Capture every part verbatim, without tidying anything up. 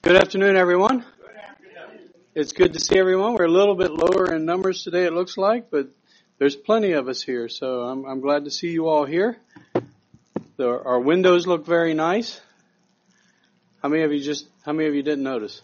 Good afternoon, everyone. It's good to see everyone. We're a little bit lower in numbers today, it looks like, but there's plenty of us here, so I'm, I'm glad to see you all here. The, our windows look very nice. How many of you just? How many of you didn't notice?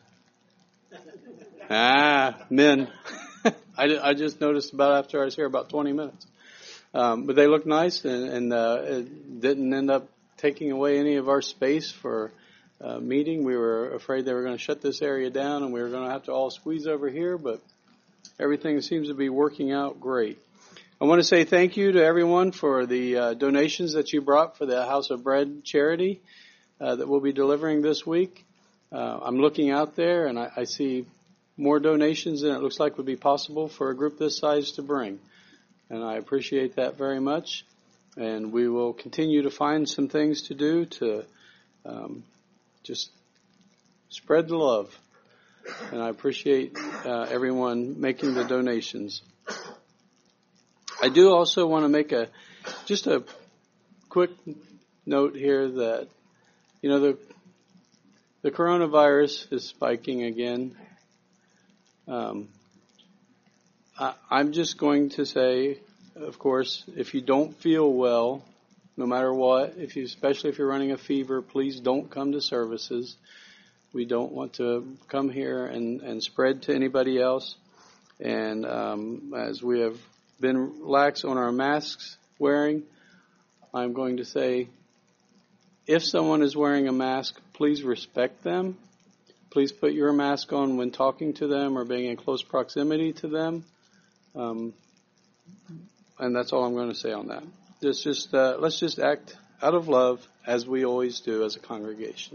Ah, men. I, I just noticed about after I was here about twenty minutes, um, but they look nice, and, and uh, it didn't end up taking away any of our space for. Uh, meeting. We were afraid they were going to shut this area down and we were going to have to all squeeze over here, but everything seems to be working out great. I want to say thank you to everyone for the uh, donations that you brought for the House of Bread charity uh, that we'll be delivering this week. Uh, I'm looking out there and I, I see more donations than it looks like would be possible for a group this size to bring. And I appreciate that very much. And we will continue to find some things to do to um, just spread the love. And I appreciate uh, everyone making the donations. I do also want to make a just a quick note here that, you know, the the coronavirus is spiking again. Um, I, I'm just going to say, of course, if you don't feel well, no matter what, if you, especially if you're running a fever, please don't come to services. We don't want to come here and, and spread to anybody else. And um, as we have been lax on our masks wearing, I'm going to say, if someone is wearing a mask, please respect them. Please put your mask on when talking to them or being in close proximity to them. Um, and that's all I'm going to say on that. Let's just, uh, let's just act out of love as we always do as a congregation.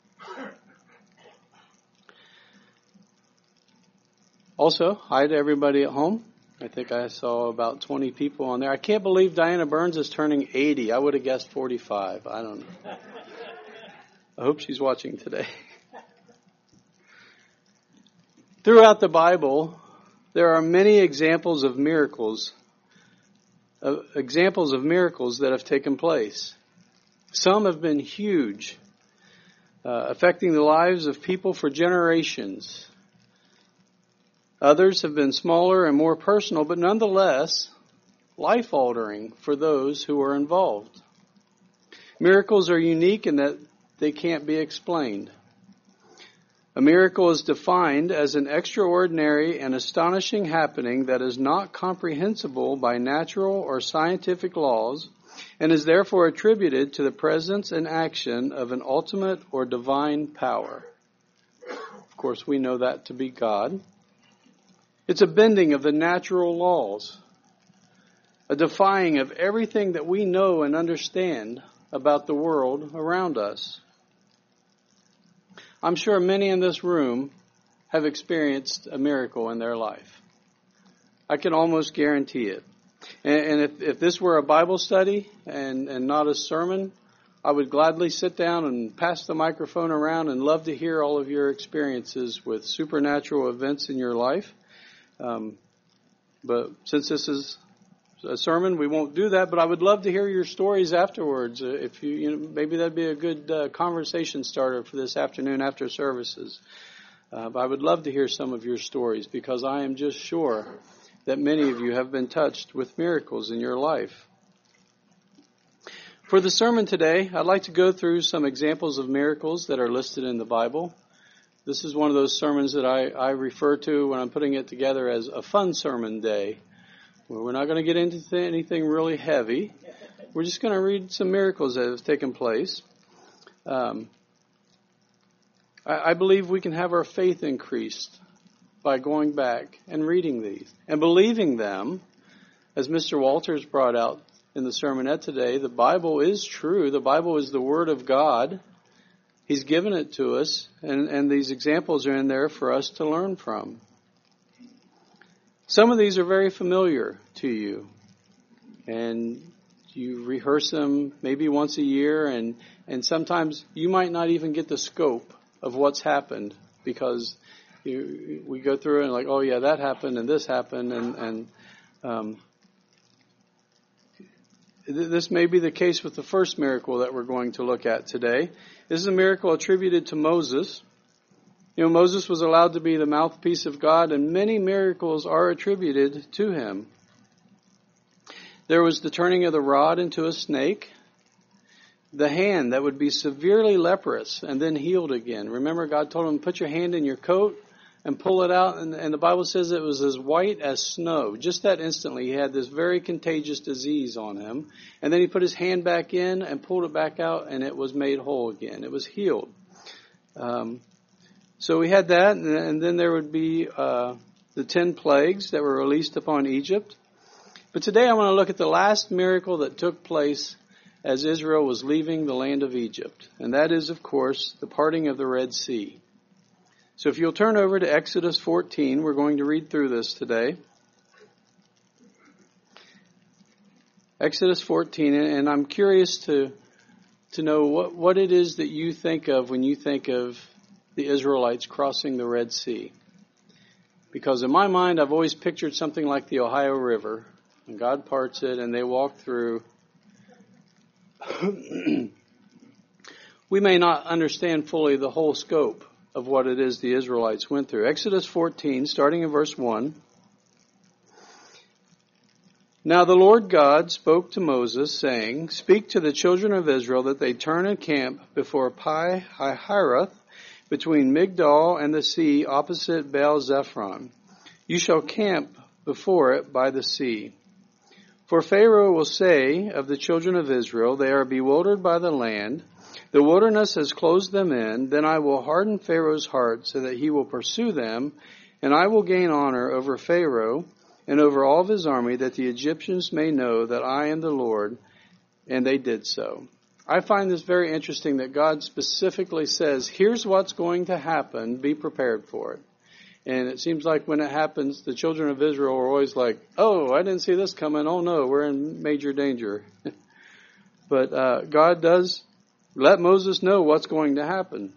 Also, hi to everybody at home. I think I saw about twenty people on there. I can't believe Diana Burns is turning eighty. I would have guessed forty-five. I don't know. I hope she's watching today. Throughout the Bible, there are many examples of miracles Uh, examples of miracles that have taken place. Some have been huge, uh, affecting the lives of people for generations. Others have been smaller and more personal, but nonetheless life-altering for those who are involved. Miracles are unique in that they can't be explained. A miracle is defined as an extraordinary and astonishing happening that is not comprehensible by natural or scientific laws and is therefore attributed to the presence and action of an ultimate or divine power. Of course, we know that to be God. It's a bending of the natural laws, a defying of everything that we know and understand about the world around us. I'm sure many in this room have experienced a miracle in their life. I can almost guarantee it. And, and if, if this were a Bible study and, and not a sermon, I would gladly sit down and pass the microphone around and love to hear all of your experiences with supernatural events in your life. Um, but since this is a sermon, we won't do that, but I would love to hear your stories afterwards. Uh, if you, you know, maybe that'd be a good uh, conversation starter for this afternoon after services. Uh, but I would love to hear some of your stories because I am just sure that many of you have been touched with miracles in your life. For the sermon today, I'd like to go through some examples of miracles that are listed in the Bible. This is one of those sermons that I, I refer to when I'm putting it together as a fun sermon day. Well, we're not going to get into anything really heavy. We're just going to read some miracles that have taken place. Um, I, I believe we can have our faith increased by going back and reading these and believing them. As Mister Walters brought out in the sermonette today, the Bible is true. The Bible is the Word of God. He's given it to us, and, and these examples are in there for us to learn from. Some of these are very familiar to you, and you rehearse them maybe once a year, and, and sometimes you might not even get the scope of what's happened because you, we go through and like, oh yeah, that happened and this happened, and, and um, this may be the case with the first miracle that we're going to look at today. This is a miracle attributed to Moses. You know, Moses was allowed to be the mouthpiece of God, and many miracles are attributed to him. There was the turning of the rod into a snake, the hand that would be severely leprous and then healed again. Remember, God told him, put your hand in your coat and pull it out, and, and the Bible says it was as white as snow. Just that instantly, he had this very contagious disease on him, and then he put his hand back in and pulled it back out, and it was made whole again. It was healed. Um, so we had that, and, and then there would be uh, the ten plagues that were released upon Egypt. But today I want to look at the last miracle that took place as Israel was leaving the land of Egypt, and that is, of course, the parting of the Red Sea. So if you'll turn over to Exodus fourteen, we're going to read through this today. Exodus fourteen, and I'm curious to to know what, what it is that you think of when you think of the Israelites crossing the Red Sea. Because in my mind, I've always pictured something like the Ohio River, and God parts it, and they walk through. We may not understand fully the whole scope of what it is the Israelites went through. Exodus fourteen, starting in verse one. Now the Lord God spoke to Moses, saying, Speak to the children of Israel that they turn and camp before Pi Hahiroth, between Migdal and the sea, opposite Baal Zephron. You shall camp before it by the sea. For Pharaoh will say of the children of Israel, They are bewildered by the land. The wilderness has closed them in. Then I will harden Pharaoh's heart so that he will pursue them, and I will gain honor over Pharaoh and over all of his army, that the Egyptians may know that I am the Lord. And they did so. I find this very interesting that God specifically says, here's what's going to happen. Be prepared for it. And it seems like when it happens, the children of Israel are always like, oh, I didn't see this coming. Oh, no, we're in major danger. But uh, God does let Moses know what's going to happen.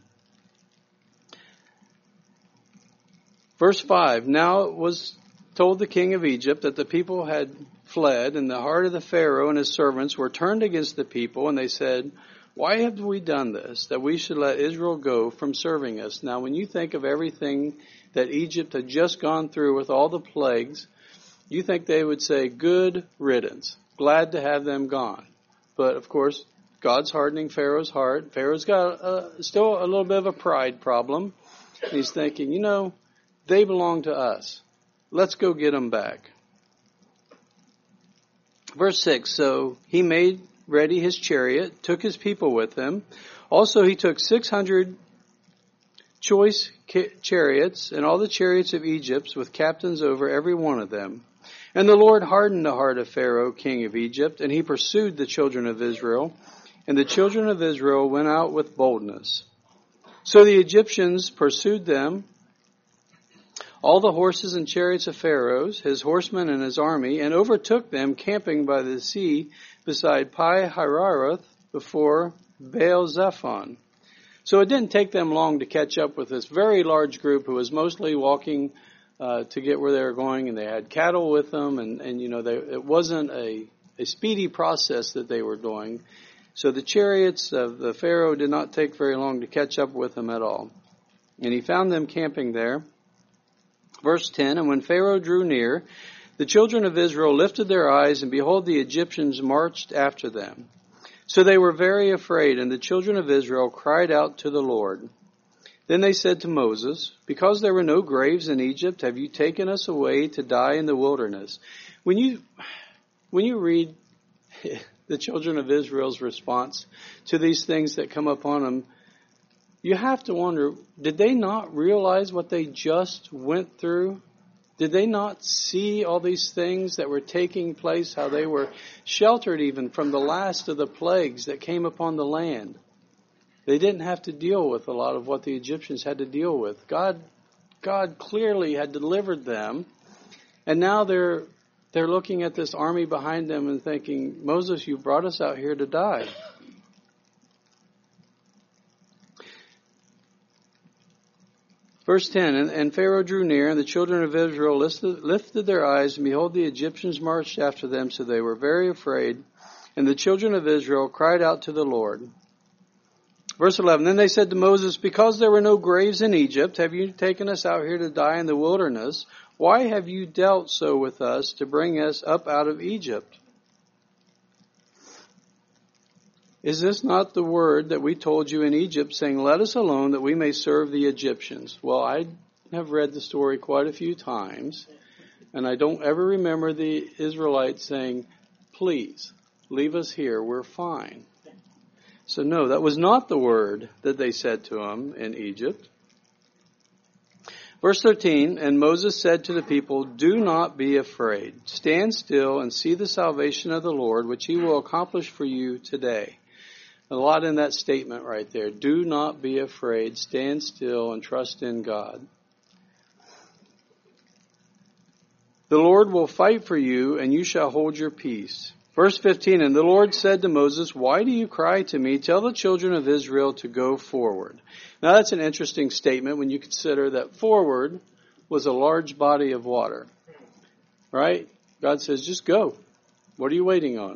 Verse five, Now it was told the king of Egypt that the people had fled, and the heart of the Pharaoh and his servants were turned against the people, and they said, Why have we done this, that we should let Israel go from serving us? Now, when you think of everything that Egypt had just gone through with all the plagues, you think they would say, good riddance, glad to have them gone. But, of course, God's hardening Pharaoh's heart. Pharaoh's got uh, still a little bit of a pride problem. He's thinking, you know, they belong to us. Let's go get them back. Verse six, So he made ready his chariot, took his people with him. Also he took six hundred choice chariots, and all the chariots of Egypt, with captains over every one of them. And the Lord hardened the heart of Pharaoh, king of Egypt, and he pursued the children of Israel. And the children of Israel went out with boldness. So the Egyptians pursued them, all the horses and chariots of Pharaoh's, his horsemen and his army, and overtook them camping by the sea beside Pi Hahiroth before Baal Zephon. So it didn't take them long to catch up with this very large group who was mostly walking uh, to get where they were going, and they had cattle with them, and, and you know, they, it wasn't a, a speedy process that they were doing. So the chariots of the Pharaoh did not take very long to catch up with them at all. And he found them camping there. Verse ten, And when Pharaoh drew near, the children of Israel lifted their eyes, and behold, the Egyptians marched after them. So they were very afraid, and the children of Israel cried out to the Lord. Then they said to Moses, Because there were no graves in Egypt, have you taken us away to die in the wilderness? When you, when you read the children of Israel's response to these things that come upon them, you have to wonder, did they not realize what they just went through? Did they not see all these things that were taking place, how they were sheltered even from the last of the plagues that came upon the land? They didn't have to deal with a lot of what the Egyptians had to deal with. God, God clearly had delivered them, and now they're they're looking at this army behind them and thinking, Moses, you brought us out here to die. Verse ten, and, and Pharaoh drew near, and the children of Israel lifted, lifted their eyes, and behold, the Egyptians marched after them, so they were very afraid. And the children of Israel cried out to the Lord. Verse eleven, then they said to Moses, because there were no graves in Egypt, have you taken us out here to die in the wilderness? Why have you dealt so with us to bring us up out of Egypt? Is this not the word that we told you in Egypt, saying, let us alone that we may serve the Egyptians? Well, I have read the story quite a few times, and I don't ever remember the Israelites saying, please, leave us here, we're fine. So no, that was not the word that they said to him in Egypt. Verse thirteen, and Moses said to the people, do not be afraid. Stand still and see the salvation of the Lord, which he will accomplish for you today. A lot in that statement right there. Do not be afraid. Stand still and trust in God. The Lord will fight for you, and you shall hold your peace. Verse fifteen, and the Lord said to Moses, why do you cry to me? Tell the children of Israel to go forward. Now that's an interesting statement when you consider that forward was a large body of water. Right? God says, just go. What are you waiting on?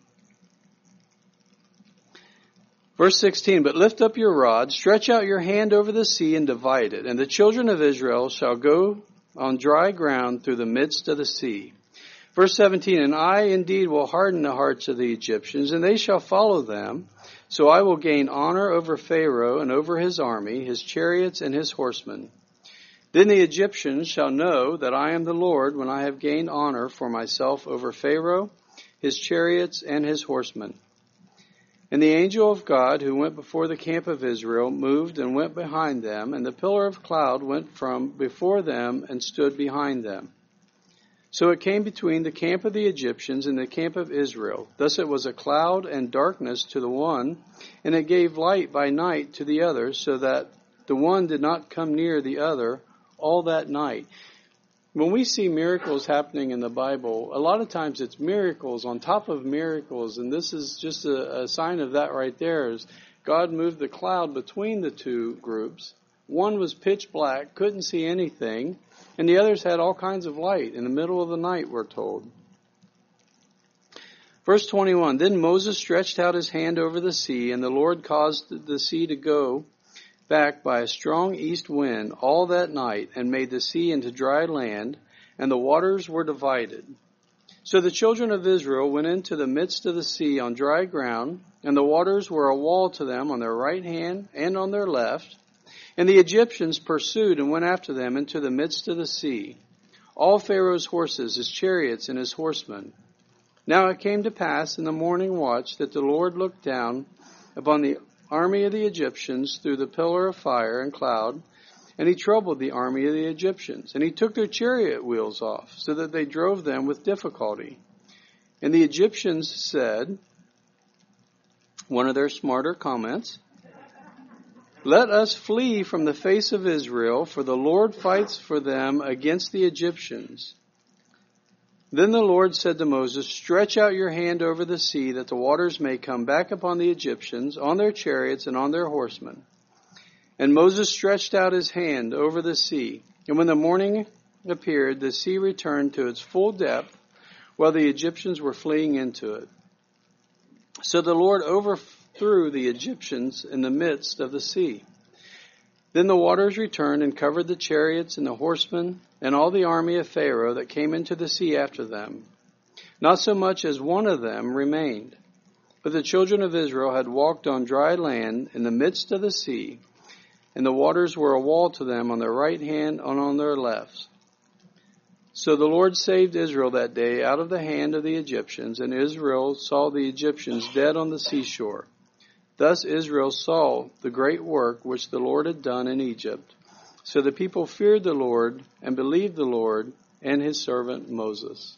Verse sixteen, but lift up your rod, stretch out your hand over the sea and divide it, and the children of Israel shall go on dry ground through the midst of the sea. Verse seventeen, and I indeed will harden the hearts of the Egyptians, and they shall follow them. So I will gain honor over Pharaoh and over his army, his chariots and his horsemen. Then the Egyptians shall know that I am the Lord when I have gained honor for myself over Pharaoh, his chariots and his horsemen. And the angel of God who went before the camp of Israel moved and went behind them, and the pillar of cloud went from before them and stood behind them. So it came between the camp of the Egyptians and the camp of Israel. Thus it was a cloud and darkness to the one, and it gave light by night to the other, so that the one did not come near the other all that night. When we see miracles happening in the Bible, a lot of times it's miracles on top of miracles, and this is just a, a sign of that right there. Is God moved the cloud between the two groups. One was pitch black, couldn't see anything, and the others had all kinds of light in the middle of the night, we're told. Verse twenty-one, then Moses stretched out his hand over the sea, and the Lord caused the sea to go back by a strong east wind all that night, and made the sea into dry land, and the waters were divided. So the children of Israel went into the midst of the sea on dry ground, and the waters were a wall to them on their right hand and on their left. And the Egyptians pursued and went after them into the midst of the sea, all Pharaoh's horses, his chariots, and his horsemen. Now it came to pass in the morning watch that the Lord looked down upon the army of the Egyptians through the pillar of fire and cloud, and he troubled the army of the Egyptians. And he took their chariot wheels off, so that they drove them with difficulty. And the Egyptians said, one of their smarter comments, let us flee from the face of Israel, for the Lord fights for them against the Egyptians. Then the Lord said to Moses, stretch out your hand over the sea, that the waters may come back upon the Egyptians, on their chariots and on their horsemen. And Moses stretched out his hand over the sea. And when the morning appeared, the sea returned to its full depth, while the Egyptians were fleeing into it. So the Lord overthrew the Egyptians in the midst of the sea. Then the waters returned and covered the chariots and the horsemen and all the army of Pharaoh that came into the sea after them. Not so much as one of them remained. But the children of Israel had walked on dry land in the midst of the sea, and the waters were a wall to them on their right hand and on their left. So the Lord saved Israel that day out of the hand of the Egyptians, and Israel saw the Egyptians dead on the seashore. Thus Israel saw the great work which the Lord had done in Egypt. So the people feared the Lord and believed the Lord and his servant Moses.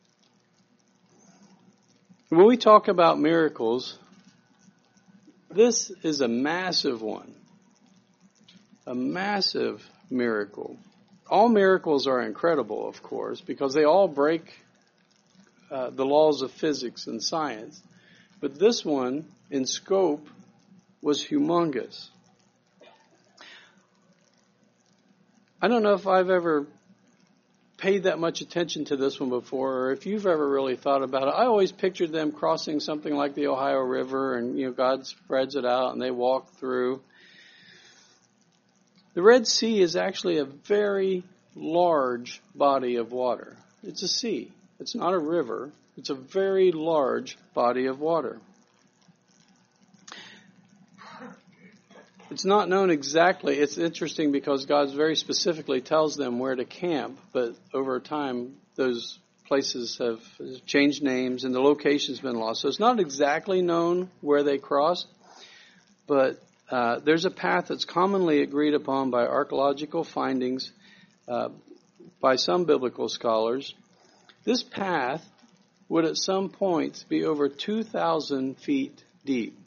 When we talk about miracles, this is a massive one. A massive miracle. All miracles are incredible, of course, because they all break uh, the laws of physics and science. But this one, in scope, was humongous. I don't know if I've ever paid that much attention to this one before, or if you've ever really thought about it, I always pictured them crossing something like the Ohio River, and you know God spreads it out and they walk through. The Red Sea is actually a very large body of water. It's a sea. It's not a river. It's a very large body of water. It's not known exactly. It's interesting because God very specifically tells them where to camp, but over time those places have changed names and the location's been lost. So it's not exactly known where they crossed, but uh, there's a path that's commonly agreed upon by archaeological findings uh, by some biblical scholars. This path would at some point be over two thousand feet deep.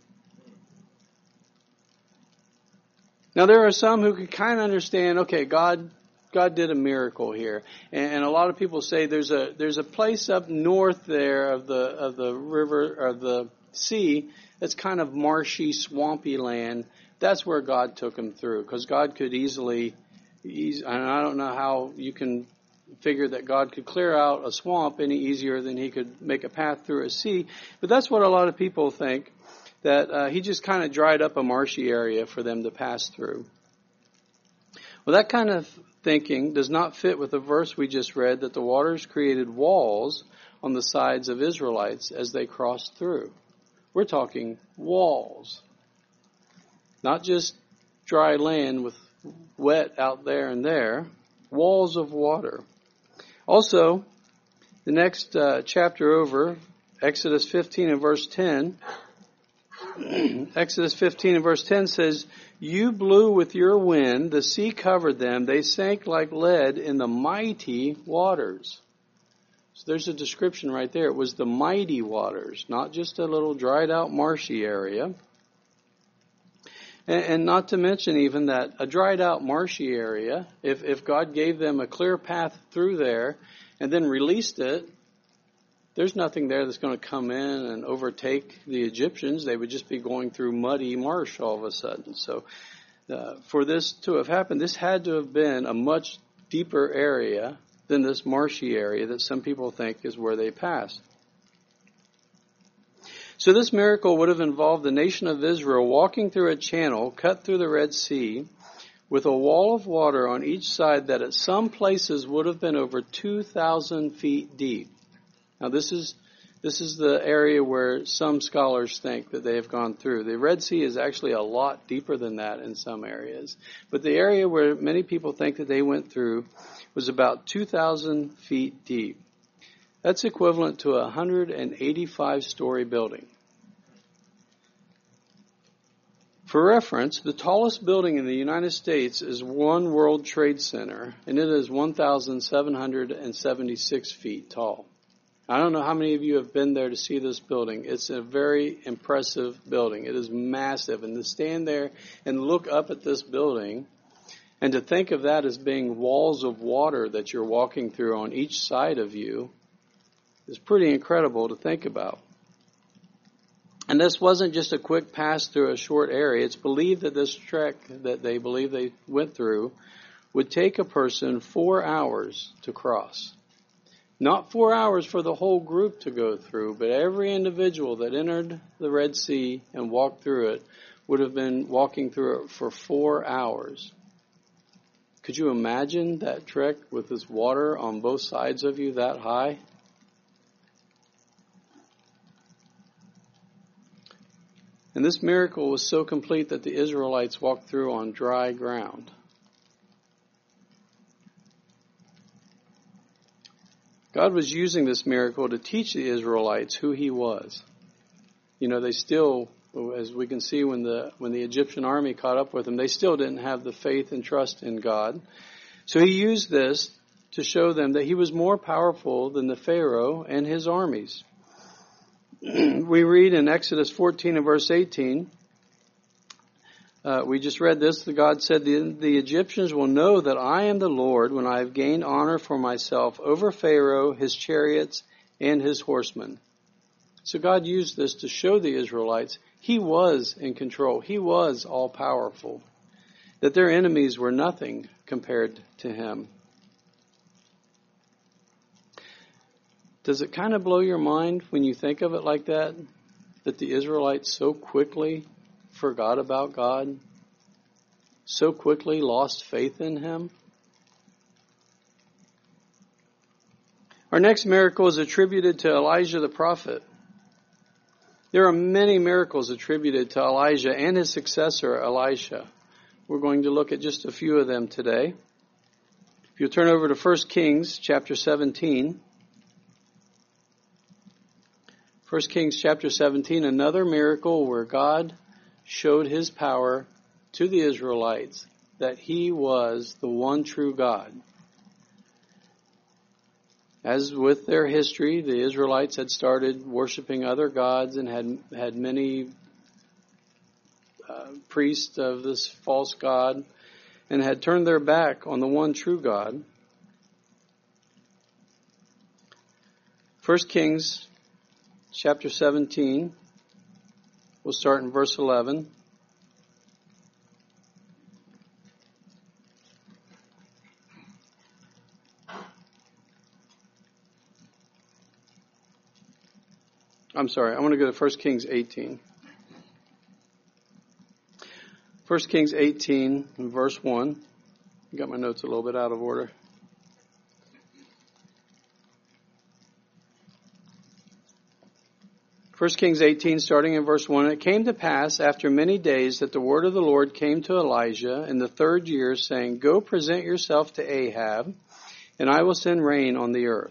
Now, there are some who can kind of understand, okay, God God did a miracle here. And, and a lot of people say there's a there's a place up north there of the of the river, of the sea, that's kind of marshy, swampy land. That's where God took them through, because God could easily, easy, and I don't know how you can figure that God could clear out a swamp any easier than he could make a path through a sea. But that's what a lot of people think, that uh, he just kind of dried up a marshy area for them to pass through. Well, that kind of thinking does not fit with the verse we just read, that the waters created walls on the sides of Israelites as they crossed through. We're talking walls, not just dry land with wet out there and there, walls of water. Also, the next uh, chapter over, Exodus fifteen and verse ten, Exodus fifteen and verse ten says, "You blew with your wind, the sea covered them, they sank like lead in the mighty waters." So there's a description right there. It was the mighty waters, not just a little dried out marshy area. And, and not to mention even that a dried out marshy area, if, if God gave them a clear path through there and then released it, there's nothing there that's going to come in and overtake the Egyptians. They would just be going through muddy marsh all of a sudden. So uh, for this to have happened, this had to have been a much deeper area than this marshy area that some people think is where they passed. So this miracle would have involved the nation of Israel walking through a channel cut through the Red Sea with a wall of water on each side that at some places would have been over two thousand feet deep. Now this is this is the area where some scholars think that they have gone through. The Red Sea is actually a lot deeper than that in some areas. But the area where many people think that they went through was about two thousand feet deep. That's equivalent to a one hundred eighty-five story building. For reference, the tallest building in the United States is One World Trade Center, and it is one thousand seven hundred seventy-six feet tall. I don't know how many of you have been there to see this building. It's a very impressive building. It is massive. And to stand there and look up at this building and to think of that as being walls of water that you're walking through on each side of you is pretty incredible to think about. And this wasn't just a quick pass through a short area. It's believed that this trek that they believe they went through would take a person four hours to cross. Not four hours for the whole group to go through, but every individual that entered the Red Sea and walked through it would have been walking through it for four hours. Could you imagine that trek with this water on both sides of you that high? And this miracle was so complete that the Israelites walked through on dry ground. God was using this miracle to teach the Israelites who he was. You know, they still, as we can see when the when the Egyptian army caught up with them, they still didn't have the faith and trust in God. So he used this to show them that he was more powerful than the Pharaoh and his armies. We read in Exodus fourteen and verse eighteen, uh, we just read this, the God said, the, the Egyptians will know that I am the Lord when I have gained honor for myself over Pharaoh, his chariots, and his horsemen. So God used this to show the Israelites he was in control. He was all powerful, that their enemies were nothing compared to him. does it kind of blow your mind when you think of it like that? That the Israelites so quickly forgot about God? So quickly lost faith in Him? Our next miracle is attributed to Elijah the prophet. There are many miracles attributed to Elijah and his successor, Elisha. We're going to look at just a few of them today. If you'll turn over to First Kings chapter seventeen. First Kings chapter seventeen, another miracle where God showed His power to the Israelites that He was the one true God. As with their history, the Israelites had started worshiping other gods and had had many uh, priests of this false god and had turned their back on the one true God. First Kings chapter seventeen, we'll start in verse eleven. I'm sorry, I want to go to First Kings eighteen. First Kings eighteen, verse one. Got my notes a little bit out of order. First Kings eighteen, starting in verse one. It came to pass after many days that the word of the Lord came to Elijah in the third year, saying, Go present yourself to Ahab, and I will send rain on the earth.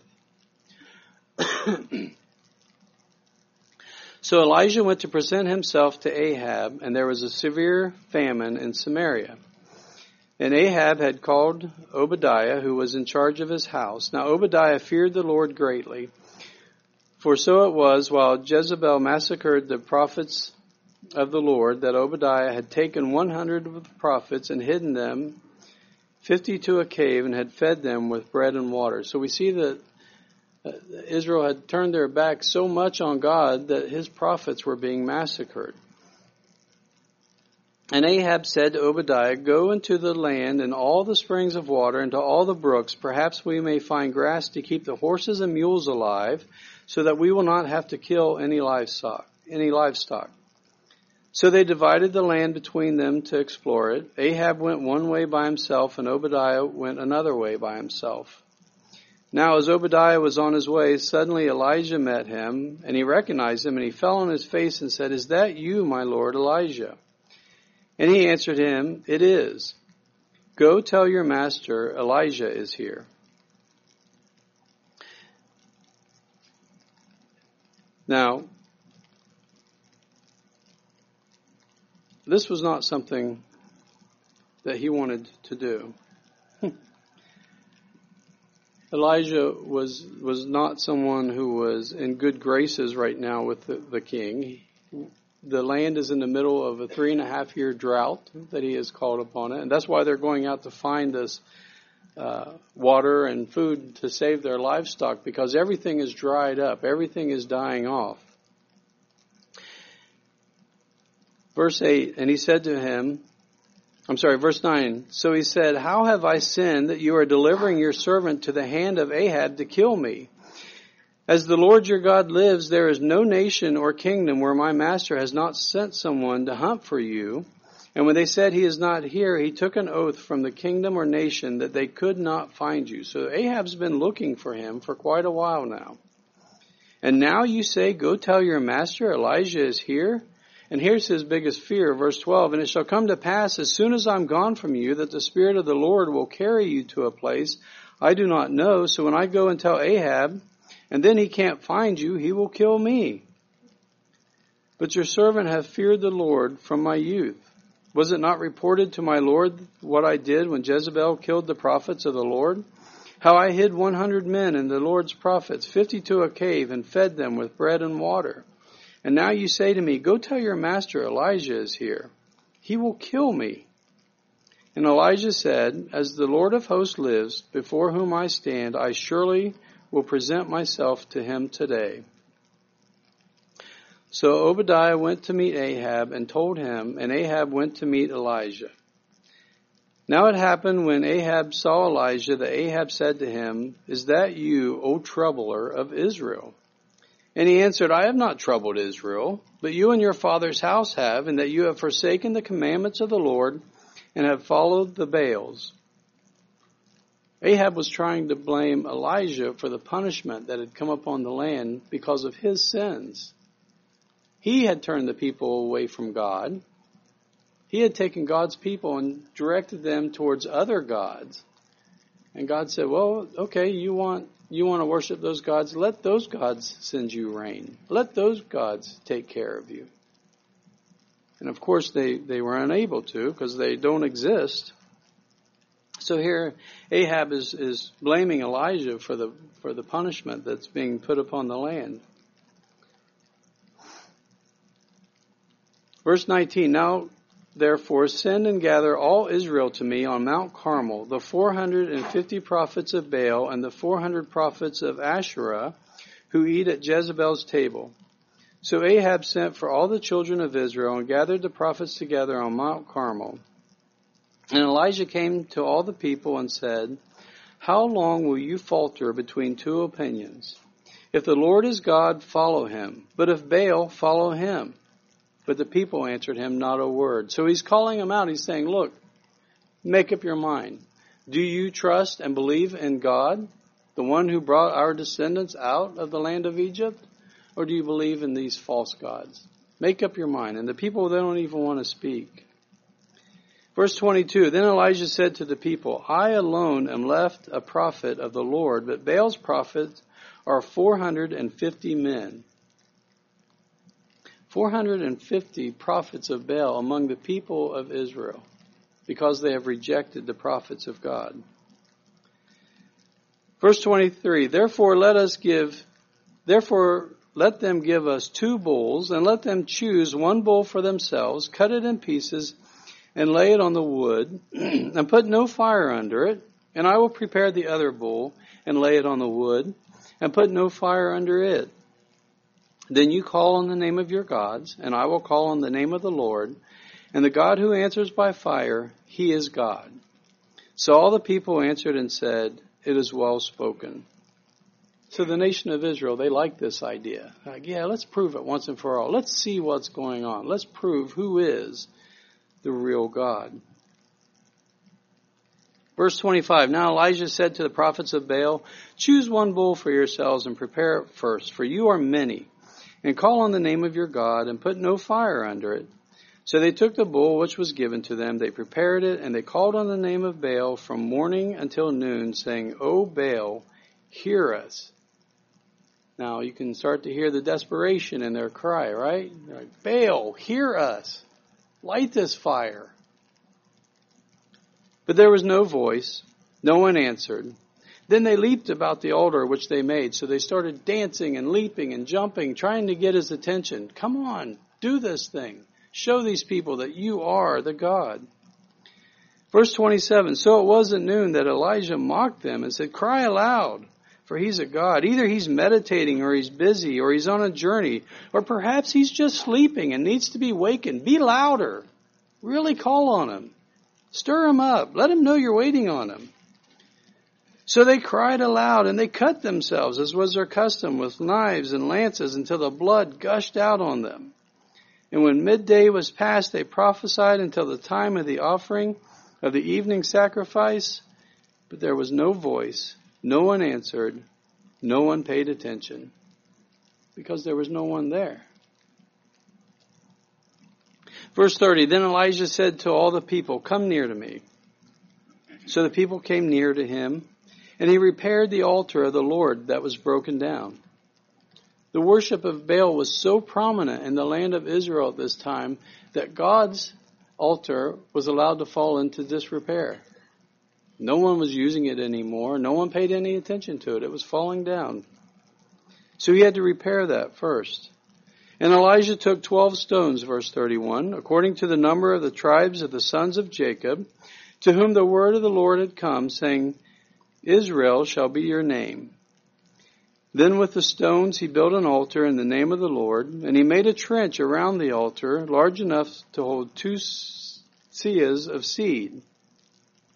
So Elijah went to present himself to Ahab, and there was a severe famine in Samaria. And Ahab had called Obadiah, who was in charge of his house. Now Obadiah feared the Lord greatly, for so it was, while Jezebel massacred the prophets of the Lord, that Obadiah had taken one hundred of the prophets and hidden them, fifty to a cave, and had fed them with bread and water. So we see that Israel had turned their back so much on God that his prophets were being massacred. And Ahab said to Obadiah, Go into the land and all the springs of water and to all the brooks. Perhaps we may find grass to keep the horses and mules alive, so that we will not have to kill any livestock. Any livestock. So they divided the land between them to explore it. Ahab went one way by himself, and Obadiah went another way by himself. Now, as Obadiah was on his way, suddenly Elijah met him, and he recognized him, and he fell on his face and said, Is that you, my lord Elijah? And he answered him, It is. Go tell your master, Elijah is here. Now, this was not something that he wanted to do. Elijah was was not someone who was in good graces right now with the, the king. The land is in the middle of a three and a half year drought that he has called upon it. And that's why they're going out to find this uh, water and food to save their livestock, because everything is dried up. Everything is dying off. Verse eight, and he said to him, I'm sorry, verse nine. So he said, How have I sinned that you are delivering your servant to the hand of Ahab to kill me? As the Lord your God lives, there is no nation or kingdom where my master has not sent someone to hunt for you. And when they said he is not here, he took an oath from the kingdom or nation that they could not find you. So Ahab's been looking for him for quite a while now. And now you say, Go tell your master Elijah is here. And here's his biggest fear, verse twelve, And it shall come to pass as soon as I'm gone from you that the Spirit of the Lord will carry you to a place I do not know. So when I go and tell Ahab, and then he can't find you, he will kill me. But your servant hath feared the Lord from my youth. Was it not reported to my Lord what I did when Jezebel killed the prophets of the Lord? How I hid one hundred men and the Lord's prophets, fifty to a cave, and fed them with bread and water. And now you say to me, Go tell your master Elijah is here. He will kill me. And Elijah said, As the Lord of hosts lives, before whom I stand, I surely will present myself to him today. So Obadiah went to meet Ahab and told him, and Ahab went to meet Elijah. Now it happened when Ahab saw Elijah that Ahab said to him, "Is that you, O troubler of Israel?" And he answered, "I have not troubled Israel, but you and your father's house have, and that you have forsaken the commandments of the Lord and have followed the Baals." Ahab was trying to blame Elijah for the punishment that had come upon the land because of his sins. He had turned the people away from God. He had taken God's people and directed them towards other gods. And God said, well, okay, you want you want to worship those gods? Let those gods send you rain. Let those gods take care of you. And of course they, they were unable to because they don't exist. So here Ahab is, is blaming Elijah for the for the punishment that's being put upon the land. Verse nineteen, now therefore send and gather all Israel to me on Mount Carmel, the four hundred and fifty prophets of Baal and the four hundred prophets of Asherah who eat at Jezebel's table. So Ahab sent for all the children of Israel and gathered the prophets together on Mount Carmel. And Elijah came to all the people and said, how long will you falter between two opinions? If the Lord is God, follow him. But if Baal, follow him. But the people answered him not a word. So he's calling them out. He's saying, look, make up your mind. Do you trust and believe in God, the one who brought our descendants out of the land of Egypt? Or do you believe in these false gods? Make up your mind. And the people, they don't even want to speak. Verse twenty-two, then Elijah said to the people, I alone am left a prophet of the Lord, but Baal's prophets are four hundred fifty men. four hundred fifty prophets of Baal among the people of Israel, because they have rejected the prophets of God. Verse twenty-three, therefore let us give, therefore let them give us two bulls, and let them choose one bull for themselves, cut it in pieces, and lay it on the wood, and put no fire under it. And I will prepare the other bull, and lay it on the wood, and put no fire under it. Then you call on the name of your gods, and I will call on the name of the Lord. And the God who answers by fire, he is God. So all the people answered and said, it is well spoken. So the nation of Israel, they like this idea. Like, yeah, let's prove it once and for all. Let's see what's going on. Let's prove who is the real God. Verse twenty-five, now Elijah said to the prophets of Baal, choose one bull for yourselves and prepare it first, for you are many, and call on the name of your God and put no fire under it. So they took the bull which was given to them, they prepared it, and they called on the name of Baal from morning until noon, saying, O Baal, hear us. Now you can start to hear the desperation in their cry, right? They're like, Baal, hear us. Light this fire. But there was no voice. No one answered. Then they leaped about the altar which they made. So they started dancing and leaping and jumping, trying to get his attention. Come on, do this thing. Show these people that you are the God. Verse twenty-seven, so it was at noon that Elijah mocked them and said, cry aloud, for he's a God. Either he's meditating or he's busy or he's on a journey, or perhaps he's just sleeping and needs to be wakened. Be louder. Really call on him. Stir him up. Let him know you're waiting on him. So they cried aloud and they cut themselves, as was their custom, with knives and lances until the blood gushed out on them. And when midday was past, they prophesied until the time of the offering of the evening sacrifice, but there was no voice. No one answered. No one paid attention because there was no one there. Verse thirty, then Elijah said to all the people, come near to me. So the people came near to him, and he repaired the altar of the Lord that was broken down. The worship of Baal was so prominent in the land of Israel at this time that God's altar was allowed to fall into disrepair. No one was using it anymore. No one paid any attention to it. It was falling down. So he had to repair that first. And Elijah took twelve stones, verse thirty-one, according to the number of the tribes of the sons of Jacob, to whom the word of the Lord had come, saying, Israel shall be your name. Then with the stones he built an altar in the name of the Lord, and he made a trench around the altar, large enough to hold two seahs of seed.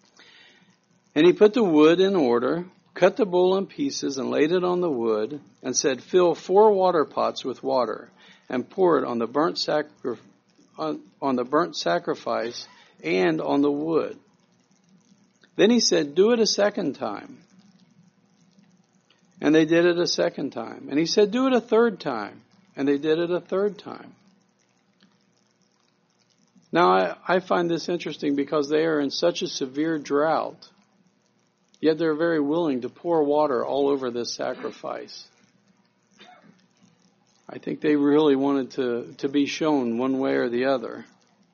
And he put the wood in order, cut the bull in pieces, and laid it on the wood, and said, fill four water pots with water, and pour it on the burnt sacri- on, on the burnt sacrifice and on the wood. Then he said, do it a second time. And they did it a second time. And he said, do it a third time. And they did it a third time. Now, I, I find this interesting because they are in such a severe drought, yet they're very willing to pour water all over this sacrifice. I think they really wanted to, to be shown one way or the other.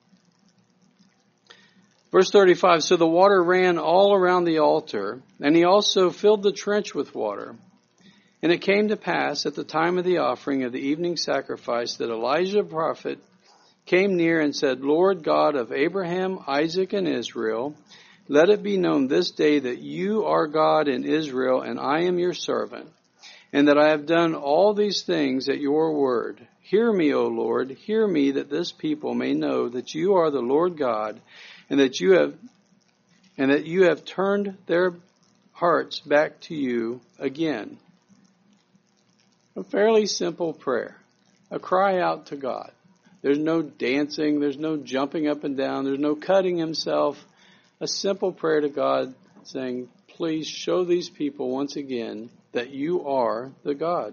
Verse thirty-five, so the water ran all around the altar, and he also filled the trench with water. And it came to pass at the time of the offering of the evening sacrifice that Elijah the prophet came near and said, Lord God of Abraham, Isaac, and Israel, let it be known this day that you are God in Israel, and I am your servant, and that I have done all these things at your word. Hear me, O Lord, hear me, that this people may know that you are the Lord God, and that you have and that you have turned their hearts back to you again. A fairly simple prayer, a cry out to God. There's no dancing, there's no jumping up and down, there's no cutting himself. A simple prayer to God saying, please show these people once again that you are the God.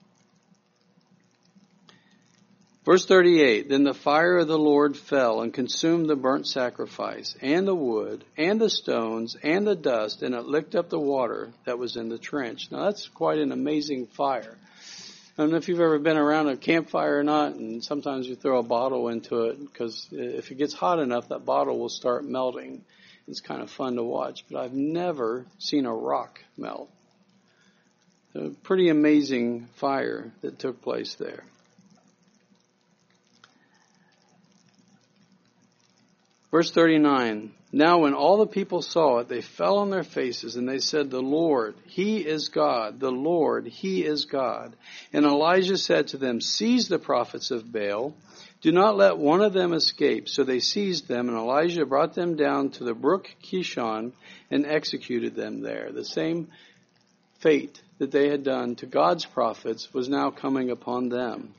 Verse thirty-eight, then the fire of the Lord fell and consumed the burnt sacrifice, and the wood, and the stones, and the dust, and it licked up the water that was in the trench. Now that's quite an amazing fire. I don't know if you've ever been around a campfire or not, and sometimes you throw a bottle into it, because if it gets hot enough, that bottle will start melting. It's kind of fun to watch, but I've never seen a rock melt. A pretty amazing fire that took place there. Verse thirty-nine, now when all the people saw it, they fell on their faces, and they said, the Lord, He is God. The Lord, He is God. And Elijah said to them, seize the prophets of Baal. Do not let one of them escape. So they seized them, and Elijah brought them down to the brook Kishon and executed them there. The same fate that they had done to God's prophets was now coming upon them.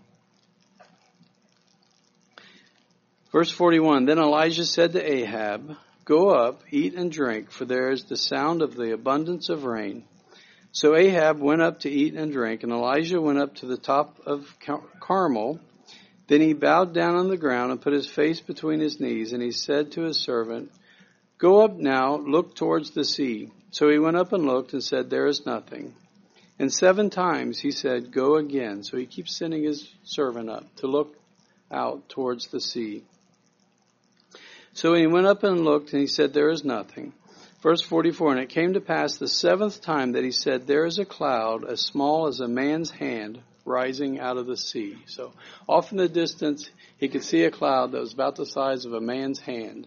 Verse forty-one, then Elijah said to Ahab, go up, eat and drink, for there is the sound of the abundance of rain. So Ahab went up to eat and drink, and Elijah went up to the top of Carmel. Then he bowed down on the ground and put his face between his knees, and he said to his servant, go up now, look towards the sea. So he went up and looked and said, there is nothing. And seven times he said, go again. So he keeps sending his servant up to look out towards the sea. So he went up and looked, and he said, there is nothing. Verse forty-four, and it came to pass the seventh time that he said, there is a cloud as small as a man's hand rising out of the sea. So off in the distance, he could see a cloud that was about the size of a man's hand.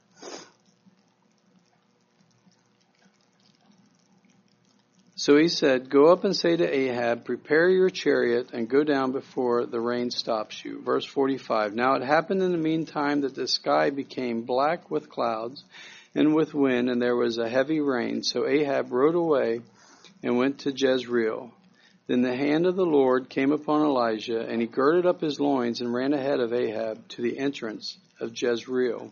So he said, go up and say to Ahab, prepare your chariot and go down before the rain stops you. Verse forty-five, now it happened in the meantime that the sky became black with clouds and with wind, and there was a heavy rain. So Ahab rode away and went to Jezreel. Then the hand of the Lord came upon Elijah, and he girded up his loins and ran ahead of Ahab to the entrance of Jezreel.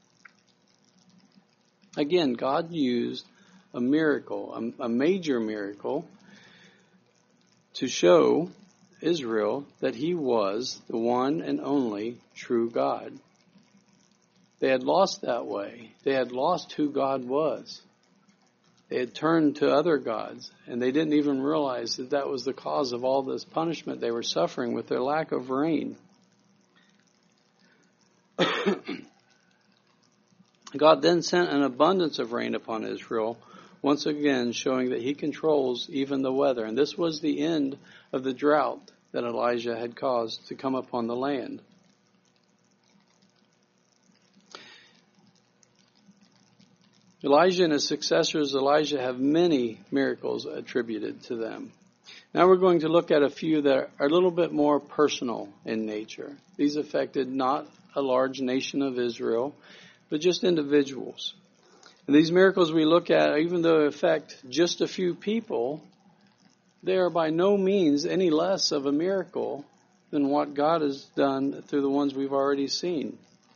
Again, God used a miracle, a, a major miracle, to show Israel that he was the one and only true God. They had lost that way. They had lost who God was. They had turned to other gods, and they didn't even realize that that was the cause of all this punishment they were suffering with their lack of rain. God then sent an abundance of rain upon Israel, once again showing that he controls even the weather. And this was the end of the drought that Elijah had caused to come upon the land. Elijah and his successors, Elijah, have many miracles attributed to them. Now we're going to look at a few that are a little bit more personal in nature. These affected not a large nation of Israel, but just individuals. And these miracles we look at, even though they affect just a few people, they are by no means any less of a miracle than what God has done through the ones we've already seen.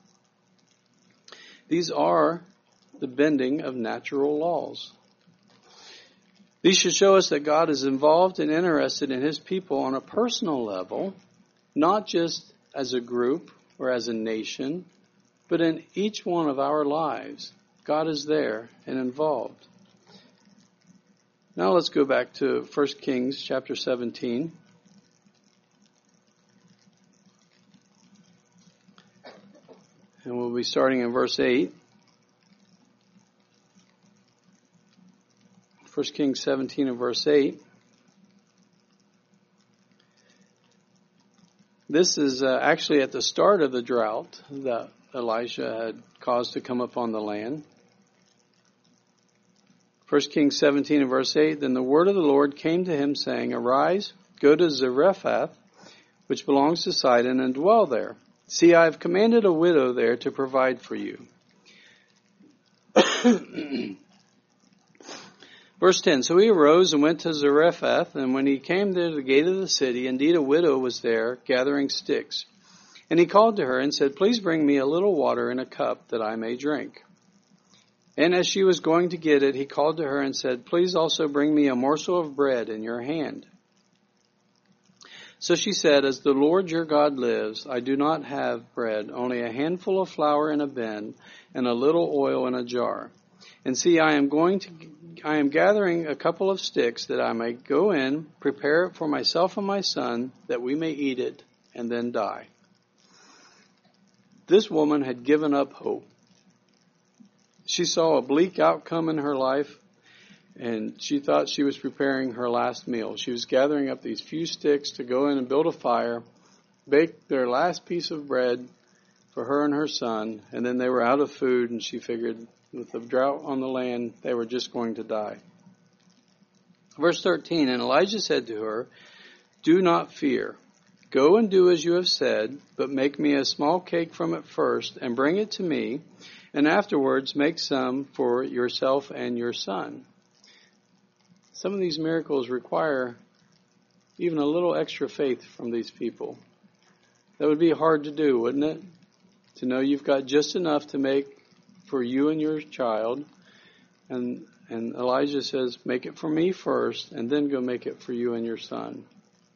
These are the bending of natural laws. These should show us that God is involved and interested in His people on a personal level, not just as a group or as a nation, but in each one of our lives. God is there and involved. Now let's go back to First Kings chapter seventeen. And we'll be starting in verse eight. First Kings seventeen and verse eight. This is uh, actually at the start of the drought that Elijah had caused to come upon the land. First Kings seventeen and verse eight. Then the word of the Lord came to him, saying, Arise, go to Zarephath, which belongs to Sidon, and dwell there. See, I have commanded a widow there to provide for you. Verse ten, so he arose and went to Zarephath, and when he came to the gate of the city, indeed a widow was there gathering sticks. And he called to her and said, Please bring me a little water in a cup that I may drink. And as she was going to get it, he called to her and said, Please also bring me a morsel of bread in your hand. So she said, As the Lord your God lives, I do not have bread, only a handful of flour in a bin and a little oil in a jar. And see, I am going to, I am gathering a couple of sticks that I may go in, prepare it for myself and my son, that we may eat it and then die. This woman had given up hope. She saw a bleak outcome in her life, and she thought she was preparing her last meal. She was gathering up these few sticks to go in and build a fire, bake their last piece of bread for her and her son, and then they were out of food, and she figured with the drought on the land, they were just going to die. Verse thirteen, and Elijah said to her, Do not fear. Go and do as you have said, but make me a small cake from it first, and bring it to me, and afterwards make some for yourself and your son. Some of these miracles require even a little extra faith from these people. That would be hard to do, wouldn't it? To know you've got just enough to make for you and your child. And, and Elijah says, make it for me first, and then go make it for you and your son.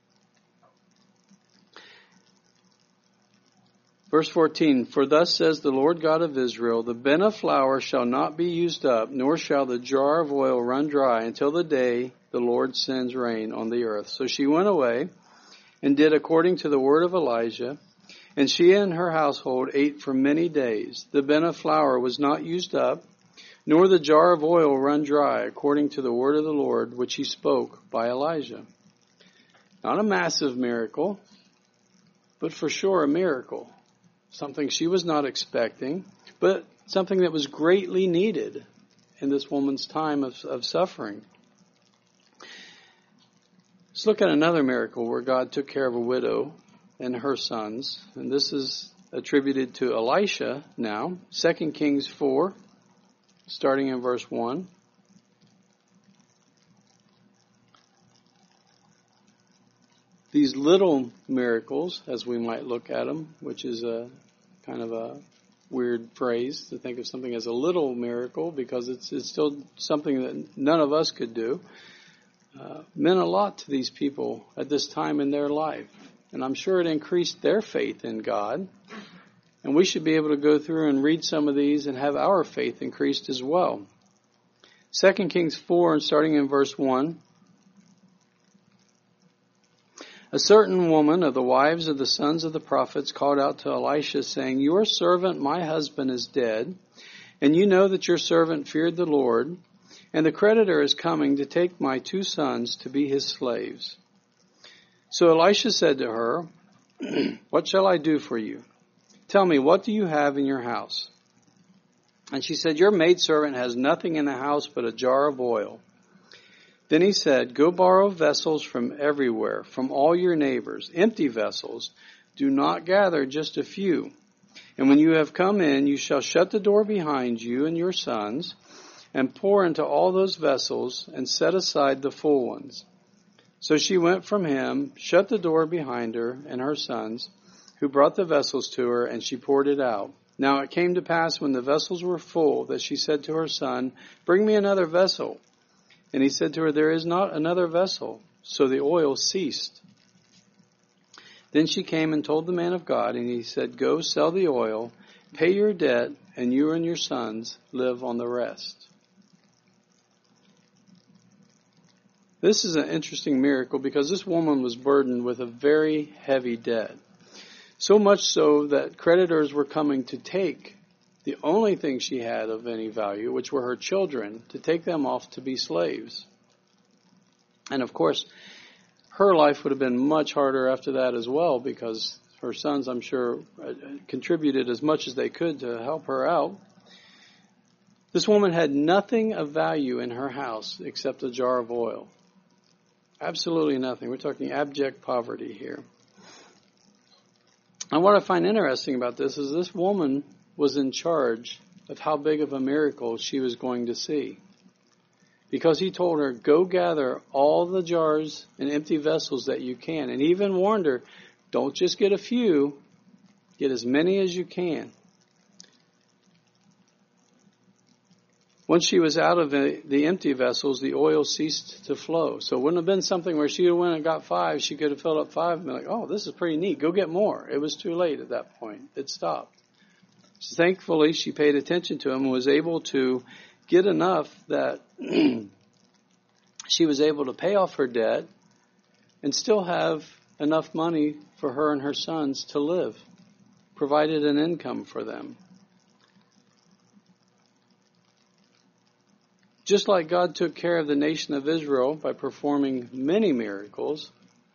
Verse fourteen, For thus says the Lord God of Israel, The bin of flour shall not be used up, nor shall the jar of oil run dry until the day the Lord sends rain on the earth. So she went away and did according to the word of Elijah, and she and her household ate for many days. The bin of flour was not used up, nor the jar of oil run dry, according to the word of the Lord, which he spoke by Elijah. Not a massive miracle, but for sure a miracle. Something she was not expecting, but something that was greatly needed in this woman's time of, of suffering. Let's look at another miracle where God took care of a widow and her sons. And this is attributed to Elisha now. Second Kings four, starting in verse one. These little miracles, as we might look at them, which is a kind of a weird phrase to think of something as a little miracle because it's it's still something that none of us could do, uh, meant a lot to these people at this time in their life. And I'm sure it increased their faith in God. And we should be able to go through and read some of these and have our faith increased as well. Second Kings four, and starting in verse one. A certain woman of the wives of the sons of the prophets called out to Elisha, saying, Your servant, my husband, is dead, and you know that your servant feared the Lord, and the creditor is coming to take my two sons to be his slaves. So Elisha said to her, What shall I do for you? Tell me, what do you have in your house? And she said, Your maidservant has nothing in the house but a jar of oil. Then he said, Go borrow vessels from everywhere, from all your neighbors, empty vessels. Do not gather just a few. And when you have come in, you shall shut the door behind you and your sons, and pour into all those vessels and set aside the full ones. So she went from him, shut the door behind her and her sons, who brought the vessels to her, and she poured it out. Now it came to pass when the vessels were full that she said to her son, Bring me another vessel. And he said to her, There is not another vessel. So the oil ceased. Then she came and told the man of God, and he said, Go sell the oil, pay your debt, and you and your sons live on the rest. This is an interesting miracle because this woman was burdened with a very heavy debt. So much so that creditors were coming to take the only thing she had of any value, which were her children, to take them off to be slaves. And of course, her life would have been much harder after that as well, because her sons, I'm sure, contributed as much as they could to help her out. This woman had nothing of value in her house except a jar of oil. Absolutely nothing. We're talking abject poverty here. And what I find interesting about this is this woman was in charge of how big of a miracle she was going to see. Because he told her, go gather all the jars and empty vessels that you can. And he even warned her, don't just get a few, get as many as you can. Once she was out of the, the empty vessels, the oil ceased to flow. So it wouldn't have been something where she would have went and got five. She could have filled up five and been like, oh, this is pretty neat. Go get more. It was too late at that point. It stopped. So thankfully, she paid attention to him and was able to get enough that she was able to pay off her debt and still have enough money for her and her sons to live, provided an income for them. Just like God took care of the nation of Israel by performing many miracles,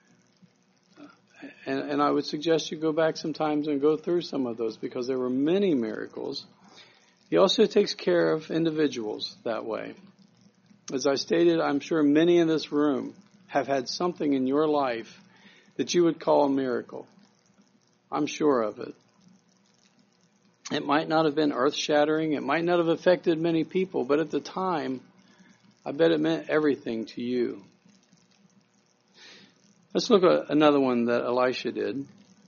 and, and I would suggest you go back sometimes and go through some of those because there were many miracles. He also takes care of individuals that way. As I stated, I'm sure many in this room have had something in your life that you would call a miracle. I'm sure of it. It might not have been earth-shattering. It might not have affected many people, but at the time, I bet it meant everything to you. Let's look at another one that Elisha did.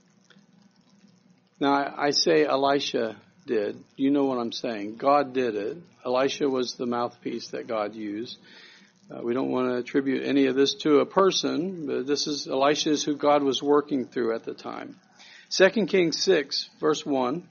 Now, I say Elisha did. You know what I'm saying. God did it. Elisha was the mouthpiece that God used. Uh, we don't want to attribute any of this to a person, but this is Elisha is who God was working through at the time. Second Kings six, verse one.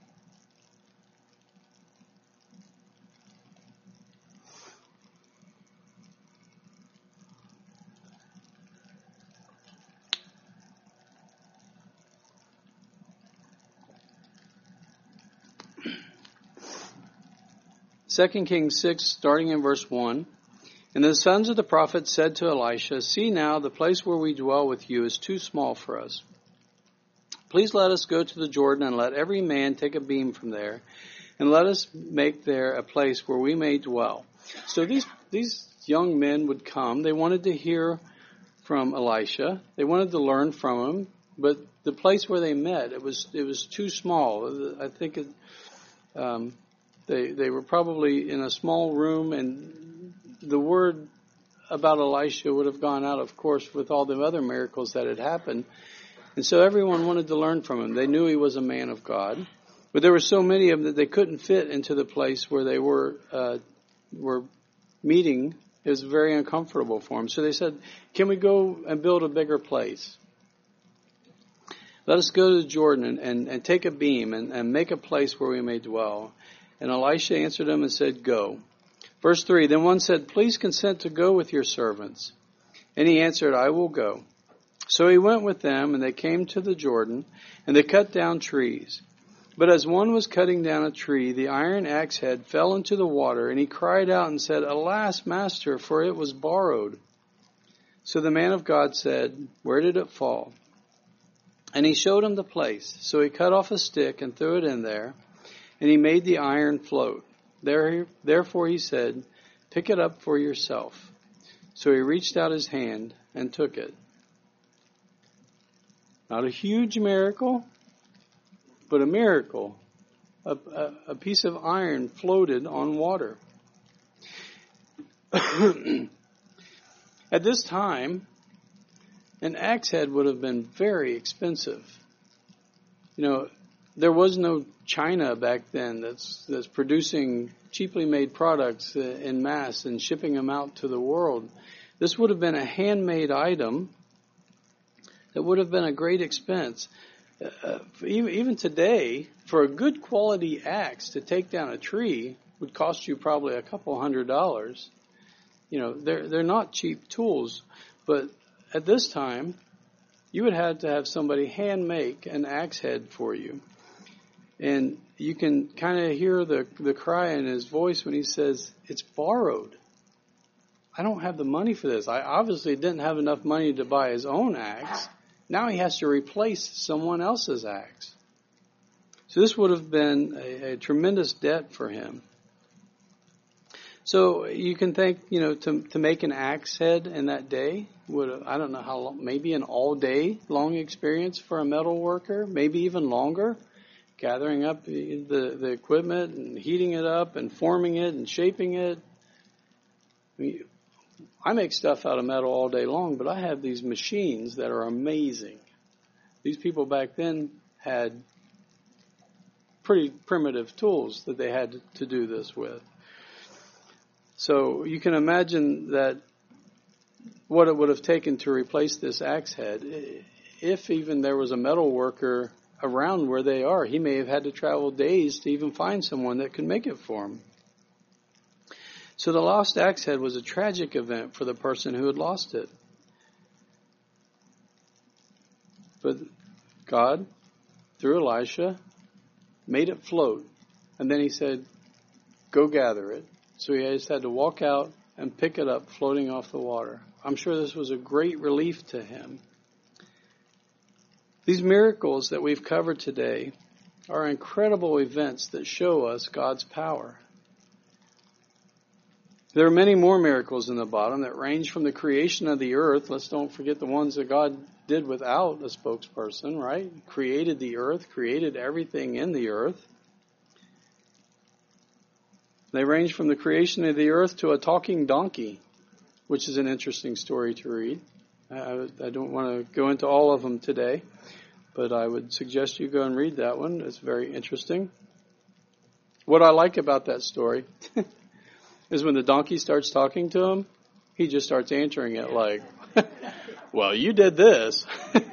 Second Kings six, starting in verse one. And the sons of the prophets said to Elisha, See now, the place where we dwell with you is too small for us. Please let us go to the Jordan and let every man take a beam from there, and let us make there a place where we may dwell. So these these young men would come. They wanted to hear from Elisha. They wanted to learn from him. But the place where they met, it was it was too small. I think it, um, they they were probably in a small room, and the word about Elisha would have gone out, of course, with all the other miracles that had happened. And so everyone wanted to learn from him. They knew he was a man of God. But there were so many of them that they couldn't fit into the place where they were uh, were meeting. It was very uncomfortable for them. So they said, can we go and build a bigger place? Let us go to Jordan and, and, and take a beam and, and make a place where we may dwell. And Elisha answered them and said, Go. Verse three, Then one said, Please consent to go with your servants. And he answered, I will go. So he went with them, and they came to the Jordan, and they cut down trees. But as one was cutting down a tree, the iron axe head fell into the water, and he cried out and said, Alas, master, for it was borrowed. So the man of God said, Where did it fall? And he showed him the place. So he cut off a stick and threw it in there, and he made the iron float. There, therefore he said, Pick it up for yourself. So he reached out his hand and took it. Not a huge miracle, but a miracle. A, a, a piece of iron floated on water. At this time, an axe head would have been very expensive. You know, there was no China back then that's that's producing cheaply made products in mass and shipping them out to the world. This would have been a handmade item that would have been a great expense. Uh, even, even today, for a good quality axe to take down a tree would cost you probably a couple hundred dollars. You know, they're they're not cheap tools, but at this time, you would have to have somebody hand make an axe head for you. And you can kind of hear the, the cry in his voice when he says, it's borrowed. I don't have the money for this. I obviously didn't have enough money to buy his own axe. Now he has to replace someone else's axe. So this would have been a, a tremendous debt for him. So you can think, you know, to to make an axe head in that day would have, I don't know how long, maybe an all day long experience for a metal worker, maybe even longer. Gathering up the, the equipment and heating it up and forming it and shaping it. I mean, I make stuff out of metal all day long, but I have these machines that are amazing. These people back then had pretty primitive tools that they had to do this with. So you can imagine that what it would have taken to replace this axe head, if even there was a metal worker around where they are, he may have had to travel days to even find someone that could make it for him. So the lost axe head was a tragic event for the person who had lost it. But God, through Elisha, made it float. And then he said, go gather it. So he just had to walk out and pick it up floating off the water. I'm sure this was a great relief to him. These miracles that we've covered today are incredible events that show us God's power. There are many more miracles in the bottom that range from the creation of the earth. Let's don't forget the ones that God did without a spokesperson, right? Created the earth, created everything in the earth. They range from the creation of the earth to a talking donkey, which is an interesting story to read. I, I don't want to go into all of them today, but I would suggest you go and read that one. It's very interesting. What I like about that story is when the donkey starts talking to him, he just starts answering it like, well, you did this.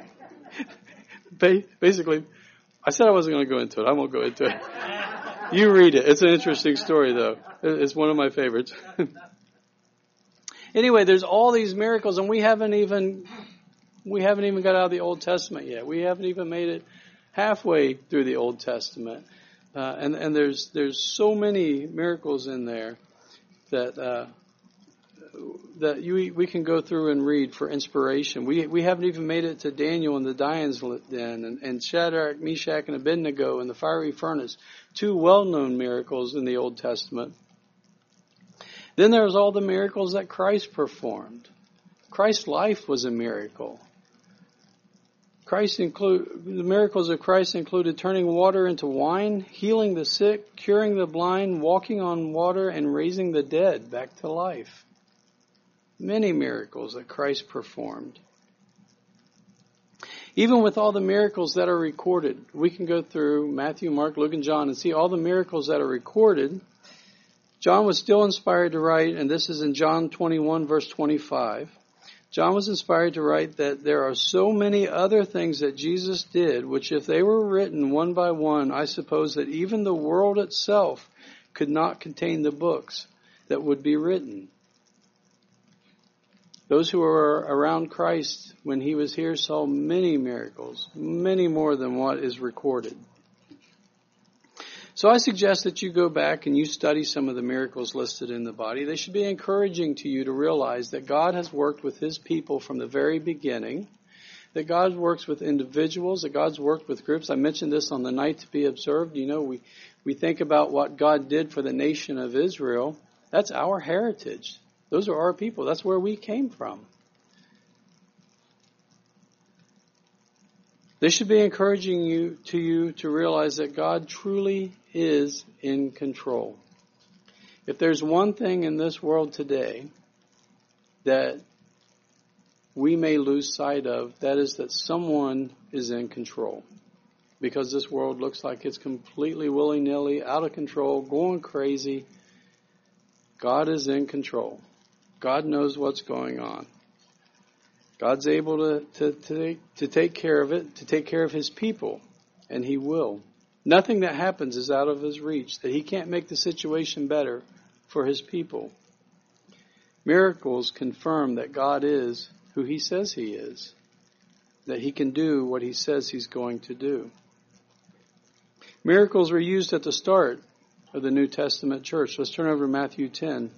Basically, I said I wasn't going to go into it. I won't go into it. You read it. It's an interesting story, though. It's one of my favorites. Anyway, there's all these miracles, and we haven't even we haven't even got out of the Old Testament yet. We haven't even made it halfway through the Old Testament, uh, and and there's there's so many miracles in there that uh, that you we can go through and read for inspiration. We we haven't even made it to Daniel and the Lion's Den, and, and Shadrach, Meshach, and Abednego in the fiery furnace. Two well-known miracles in the Old Testament. Then there's all the miracles that Christ performed. Christ's life was a miracle. Christ include the miracles of Christ included turning water into wine, healing the sick, curing the blind, walking on water, and raising the dead back to life. Many miracles that Christ performed. Even with all the miracles that are recorded, we can go through Matthew, Mark, Luke, and John and see all the miracles that are recorded. John was still inspired to write, and this is in John twenty-one, verse twenty-five. John was inspired to write that there are so many other things that Jesus did, which if they were written one by one, I suppose that even the world itself could not contain the books that would be written. Those who were around Christ when he was here saw many miracles, many more than what is recorded. So I suggest that you go back and you study some of the miracles listed in the body. They should be encouraging to you to realize that God has worked with his people from the very beginning, that God works with individuals, that God's worked with groups. I mentioned this on the night to be observed. You know, we, we think about what God did for the nation of Israel. That's our heritage. Those are our people. That's where we came from. They should be encouraging you to you to realize that God truly is in control. If there's one thing in this world today that we may lose sight of, that is that someone is in control. Because this world looks like it's completely willy-nilly, out of control, going crazy. God is in control. God knows what's going on. God's able to, to, to, to take care of it, to take care of His people, and He will. Nothing that happens is out of His reach, that He can't make the situation better for His people. Miracles confirm that God is who He says He is, that He can do what He says He's going to do. Miracles were used at the start of the New Testament church. Let's turn over to Matthew ten.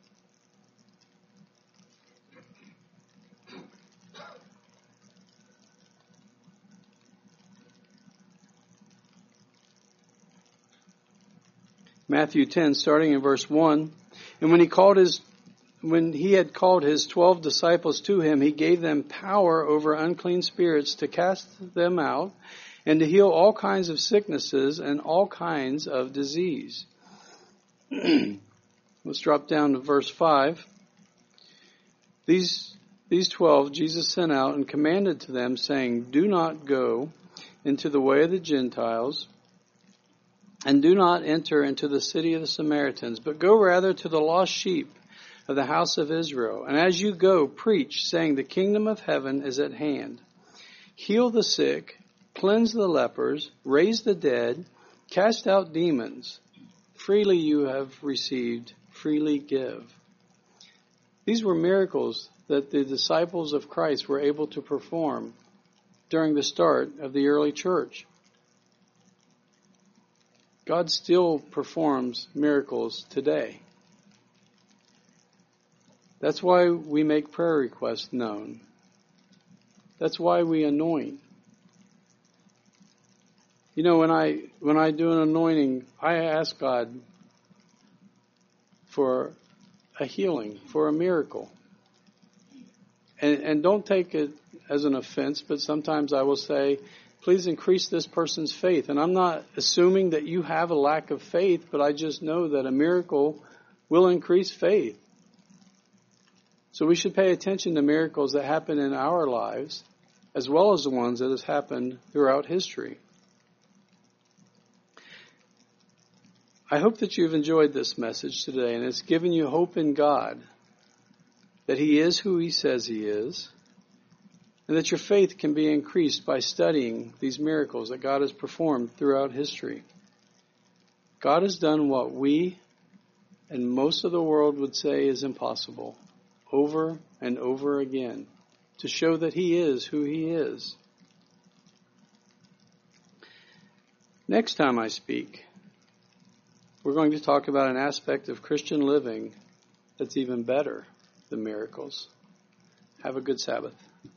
Matthew ten, starting in verse one. And when he called his, when he had called his twelve disciples to him, he gave them power over unclean spirits to cast them out and to heal all kinds of sicknesses and all kinds of disease. Let's drop down to verse five. These, these twelve Jesus sent out and commanded to them, saying, do not go into the way of the Gentiles, and do not enter into the city of the Samaritans, but go rather to the lost sheep of the house of Israel. And as you go, preach, saying, the kingdom of heaven is at hand. Heal the sick, cleanse the lepers, raise the dead, cast out demons. Freely you have received, freely give. These were miracles that the disciples of Christ were able to perform during the start of the early church. God still performs miracles today. That's why we make prayer requests known. That's why we anoint. You know, when I when I do an anointing, I ask God for a healing, for a miracle. And, and don't take it as an offense, but sometimes I will say, please increase this person's faith. And I'm not assuming that you have a lack of faith, but I just know that a miracle will increase faith. So we should pay attention to miracles that happen in our lives, as well as the ones that have happened throughout history. I hope that you've enjoyed this message today, and it's given you hope in God, that He is who He says He is, and that your faith can be increased by studying these miracles that God has performed throughout history. God has done what we and most of the world would say is impossible, over and over again, to show that He is who He is. Next time I speak, we're going to talk about an aspect of Christian living that's even better than miracles. Have a good Sabbath.